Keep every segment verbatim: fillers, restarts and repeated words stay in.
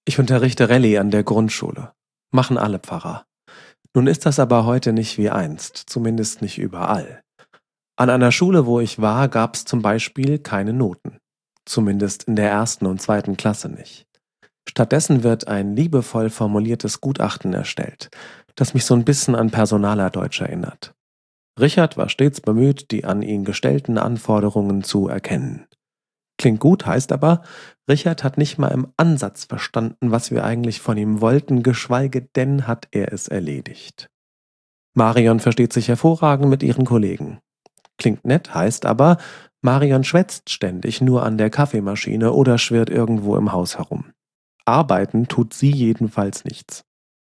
Ich unterrichte Rallye an der Grundschule. Machen alle Pfarrer. Nun ist das aber heute nicht wie einst, zumindest nicht überall. An einer Schule, wo ich war, gab's zum Beispiel keine Noten. Zumindest in der ersten und zweiten Klasse nicht. Stattdessen wird ein liebevoll formuliertes Gutachten erstellt, das mich so ein bisschen an Personalerdeutsch erinnert. Richard war stets bemüht, die an ihn gestellten Anforderungen zu erkennen. Klingt gut, heißt aber, Richard hat nicht mal im Ansatz verstanden, was wir eigentlich von ihm wollten, geschweige denn hat er es erledigt. Marion versteht sich hervorragend mit ihren Kollegen. Klingt nett, heißt aber, Marion schwätzt ständig nur an der Kaffeemaschine oder schwirrt irgendwo im Haus herum. Arbeiten tut sie jedenfalls nichts.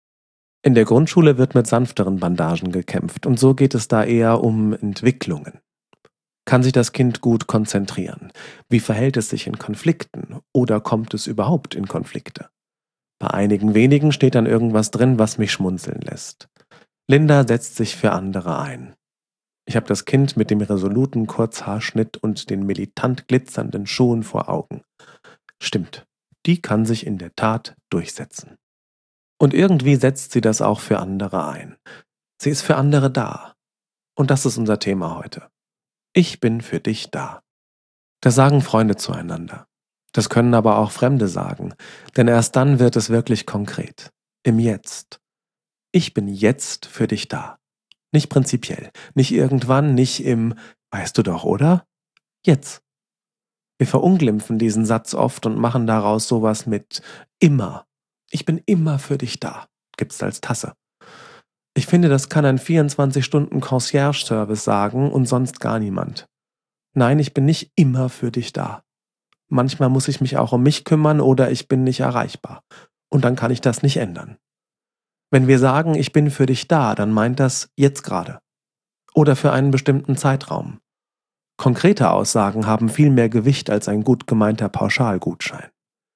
In der Grundschule wird mit sanfteren Bandagen gekämpft und so geht es da eher um Entwicklungen. Kann sich das Kind gut konzentrieren? Wie verhält es sich in Konflikten? Oder kommt es überhaupt in Konflikte? Bei einigen wenigen steht dann irgendwas drin, was mich schmunzeln lässt. Linda setzt sich für andere ein. Ich habe das Kind mit dem resoluten Kurzhaarschnitt und den militant glitzernden Schuhen vor Augen. Stimmt, die kann sich in der Tat durchsetzen. Und irgendwie setzt sie das auch für andere ein. Sie ist für andere da. Und das ist unser Thema heute. Ich bin für dich da. Das sagen Freunde zueinander. Das können aber auch Fremde sagen, denn erst dann wird es wirklich konkret. Im Jetzt. Ich bin jetzt für dich da. Nicht prinzipiell, nicht irgendwann, nicht im weißt du doch, oder? Jetzt. Wir verunglimpfen diesen Satz oft und machen daraus sowas mit immer. Ich bin immer für dich da. Gibt's als Tasse. Ich finde, das kann ein vierundzwanzig Stunden Concierge-Service sagen und sonst gar niemand. Nein, ich bin nicht immer für dich da. Manchmal muss ich mich auch um mich kümmern oder ich bin nicht erreichbar. Und dann kann ich das nicht ändern. Wenn wir sagen, ich bin für dich da, dann meint das jetzt gerade. Oder für einen bestimmten Zeitraum. Konkrete Aussagen haben viel mehr Gewicht als ein gut gemeinter Pauschalgutschein.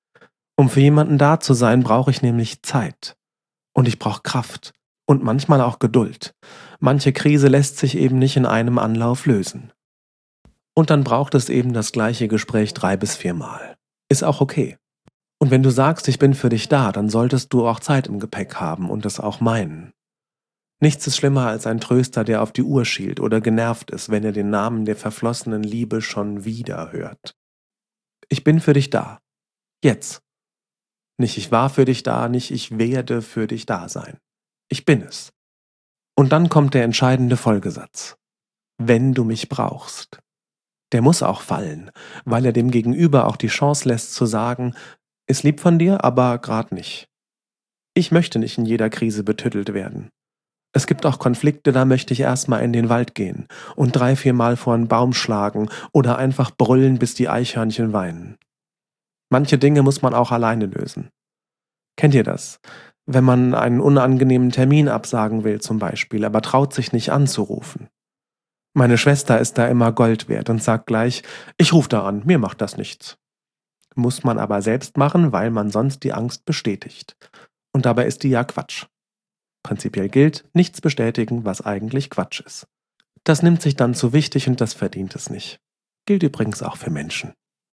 Um für jemanden da zu sein, brauche ich nämlich Zeit. Und ich brauche Kraft. Und manchmal auch Geduld. Manche Krise lässt sich eben nicht in einem Anlauf lösen. Und dann braucht es eben das gleiche Gespräch drei bis viermal. Ist auch okay. Und wenn du sagst, ich bin für dich da, dann solltest du auch Zeit im Gepäck haben und es auch meinen. Nichts ist schlimmer als ein Tröster, der auf die Uhr schielt oder genervt ist, wenn er den Namen der verflossenen Liebe schon wieder hört. Ich bin für dich da. Jetzt. Nicht ich war für dich da, nicht ich werde für dich da sein. Ich bin es. Und dann kommt der entscheidende Folgesatz. Wenn du mich brauchst. Der muss auch fallen, weil er dem Gegenüber auch die Chance lässt zu sagen, ist lieb von dir, aber grad nicht. Ich möchte nicht in jeder Krise betüttelt werden. Es gibt auch Konflikte, da möchte ich erstmal in den Wald gehen und drei, viermal vor einen Baum schlagen oder einfach brüllen, bis die Eichhörnchen weinen. Manche Dinge muss man auch alleine lösen. Kennt ihr das? Wenn man einen unangenehmen Termin absagen will zum Beispiel, aber traut sich nicht anzurufen. Meine Schwester ist da immer Gold wert und sagt gleich, ich rufe da an, mir macht das nichts. Muss man aber selbst machen, weil man sonst die Angst bestätigt. Und dabei ist die ja Quatsch. Prinzipiell gilt, nichts bestätigen, was eigentlich Quatsch ist. Das nimmt sich dann zu wichtig und das verdient es nicht. Gilt übrigens auch für Menschen.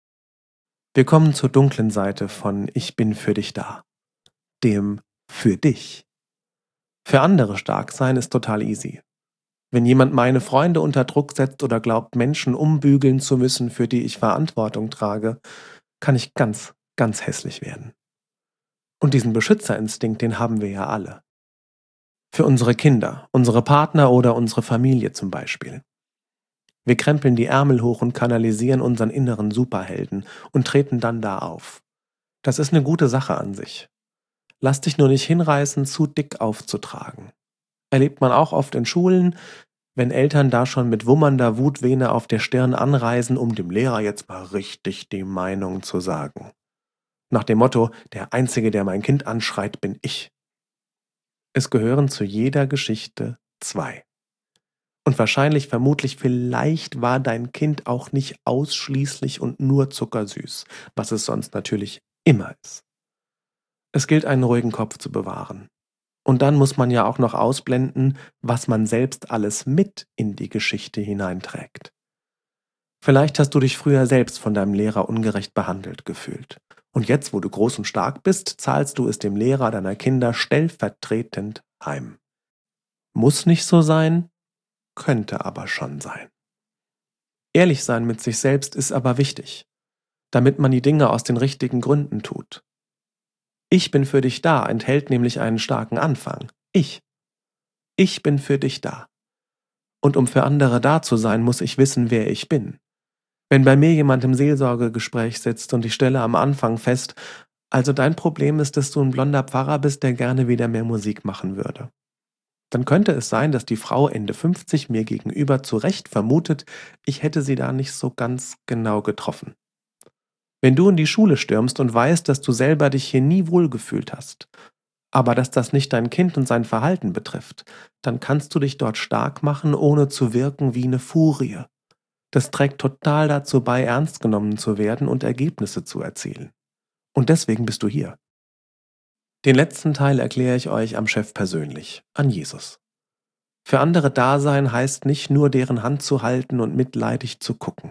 Wir kommen zur dunklen Seite von Ich bin für dich da. Dem für dich. Für andere stark sein ist total easy. Wenn jemand meine Freunde unter Druck setzt oder glaubt, Menschen umbügeln zu müssen, für die ich Verantwortung trage, kann ich ganz, ganz hässlich werden. Und diesen Beschützerinstinkt, den haben wir ja alle. Für unsere Kinder, unsere Partner oder unsere Familie zum Beispiel. Wir krempeln die Ärmel hoch und kanalisieren unseren inneren Superhelden und treten dann da auf. Das ist eine gute Sache an sich. Lass dich nur nicht hinreißen, zu dick aufzutragen. Erlebt man auch oft in Schulen, wenn Eltern da schon mit wummernder Wutvene auf der Stirn anreisen, um dem Lehrer jetzt mal richtig die Meinung zu sagen. Nach dem Motto, der Einzige, der mein Kind anschreit, bin ich. Es gehören zu jeder Geschichte zwei. Und wahrscheinlich, vermutlich, vielleicht war dein Kind auch nicht ausschließlich und nur zuckersüß, was es sonst natürlich immer ist. Es gilt, einen ruhigen Kopf zu bewahren. Und dann muss man ja auch noch ausblenden, was man selbst alles mit in die Geschichte hineinträgt. Vielleicht hast du dich früher selbst von deinem Lehrer ungerecht behandelt gefühlt. Und jetzt, wo du groß und stark bist, zahlst du es dem Lehrer deiner Kinder stellvertretend heim. Muss nicht so sein, könnte aber schon sein. Ehrlich sein mit sich selbst ist aber wichtig, damit man die Dinge aus den richtigen Gründen tut. Ich bin für dich da enthält nämlich einen starken Anfang. Ich. Ich bin für dich da. Und um für andere da zu sein, muss ich wissen, wer ich bin. Wenn bei mir jemand im Seelsorgegespräch sitzt und ich stelle am Anfang fest, also dein Problem ist, dass du ein blonder Pfarrer bist, der gerne wieder mehr Musik machen würde. Dann könnte es sein, dass die Frau Ende fünfzig mir gegenüber zu Recht vermutet, ich hätte sie da nicht so ganz genau getroffen. Wenn du in die Schule stürmst und weißt, dass du selber dich hier nie wohlgefühlt hast, aber dass das nicht dein Kind und sein Verhalten betrifft, dann kannst du dich dort stark machen, ohne zu wirken wie eine Furie. Das trägt total dazu bei, ernst genommen zu werden und Ergebnisse zu erzielen. Und deswegen bist du hier. Den letzten Teil erkläre ich euch am Chef persönlich, an Jesus. Für andere da sein heißt nicht nur deren Hand zu halten und mitleidig zu gucken.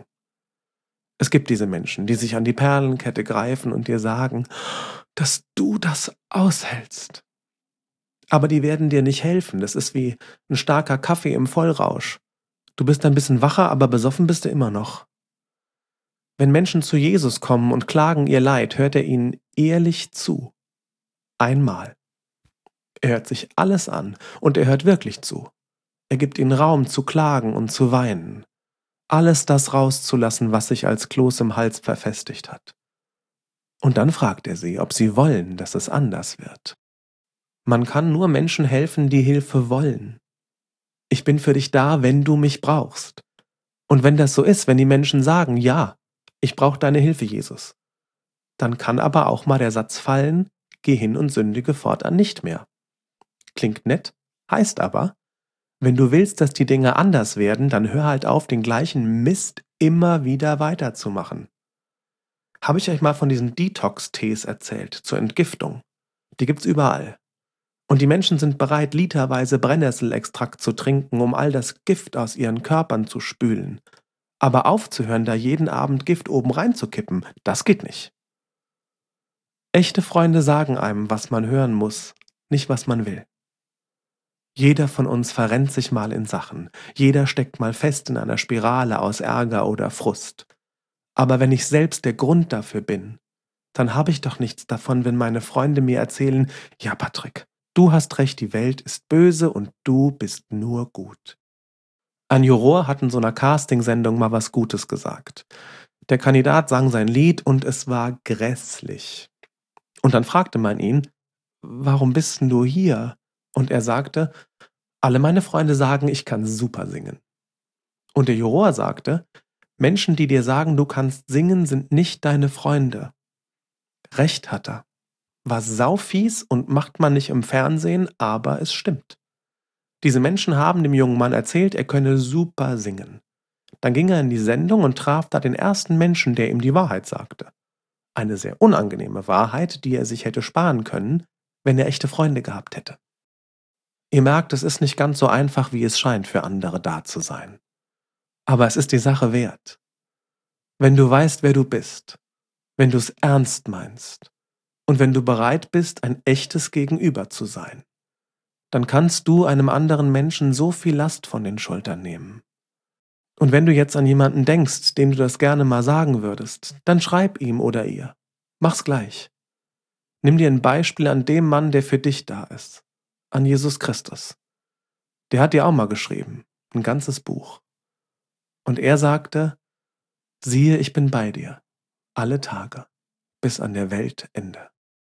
Es gibt diese Menschen, die sich an die Perlenkette greifen und dir sagen, dass du das aushältst. Aber die werden dir nicht helfen, das ist wie ein starker Kaffee im Vollrausch. Du bist ein bisschen wacher, aber besoffen bist du immer noch. Wenn Menschen zu Jesus kommen und klagen ihr Leid, hört er ihnen ehrlich zu. Einmal. Er hört sich alles an und er hört wirklich zu. Er gibt ihnen Raum zu klagen und zu weinen. Alles das rauszulassen, was sich als Kloß im Hals verfestigt hat. Und dann fragt er sie, ob sie wollen, dass es anders wird. Man kann nur Menschen helfen, die Hilfe wollen. Ich bin für dich da, wenn du mich brauchst. Und wenn das so ist, wenn die Menschen sagen, ja, ich brauche deine Hilfe, Jesus, dann kann aber auch mal der Satz fallen, geh hin und sündige fortan nicht mehr. Klingt nett, heißt aber, wenn du willst, dass die Dinge anders werden, dann hör halt auf, den gleichen Mist immer wieder weiterzumachen. Habe ich euch mal von diesen Detox-Tees erzählt, zur Entgiftung? Die gibt's überall. Und die Menschen sind bereit, literweise Brennnesselextrakt zu trinken, um all das Gift aus ihren Körpern zu spülen. Aber aufzuhören, da jeden Abend Gift oben reinzukippen, das geht nicht. Echte Freunde sagen einem, was man hören muss, nicht was man will. Jeder von uns verrennt sich mal in Sachen. Jeder steckt mal fest in einer Spirale aus Ärger oder Frust. Aber wenn ich selbst der Grund dafür bin, dann habe ich doch nichts davon, wenn meine Freunde mir erzählen, ja Patrick, du hast recht, die Welt ist böse und du bist nur gut. Ein Juror hat in so einer Castingsendung mal was Gutes gesagt. Der Kandidat sang sein Lied und es war grässlich. Und dann fragte man ihn, warum bist denn du hier? Und er sagte, alle meine Freunde sagen, ich kann super singen. Und der Juror sagte, Menschen, die dir sagen, du kannst singen, sind nicht deine Freunde. Recht hat er. War saufies und macht man nicht im Fernsehen, aber es stimmt. Diese Menschen haben dem jungen Mann erzählt, er könne super singen. Dann ging er in die Sendung und traf da den ersten Menschen, der ihm die Wahrheit sagte. Eine sehr unangenehme Wahrheit, die er sich hätte sparen können, wenn er echte Freunde gehabt hätte. Ihr merkt, es ist nicht ganz so einfach, wie es scheint, für andere da zu sein. Aber es ist die Sache wert. Wenn du weißt, wer du bist, wenn du es ernst meinst und wenn du bereit bist, ein echtes Gegenüber zu sein, dann kannst du einem anderen Menschen so viel Last von den Schultern nehmen. Und wenn du jetzt an jemanden denkst, dem du das gerne mal sagen würdest, dann schreib ihm oder ihr. Mach's gleich. Nimm dir ein Beispiel an dem Mann, der für dich da ist. An Jesus Christus. Der hat dir auch mal geschrieben, ein ganzes Buch. Und er sagte, siehe, ich bin bei dir, alle Tage, bis an der Weltende.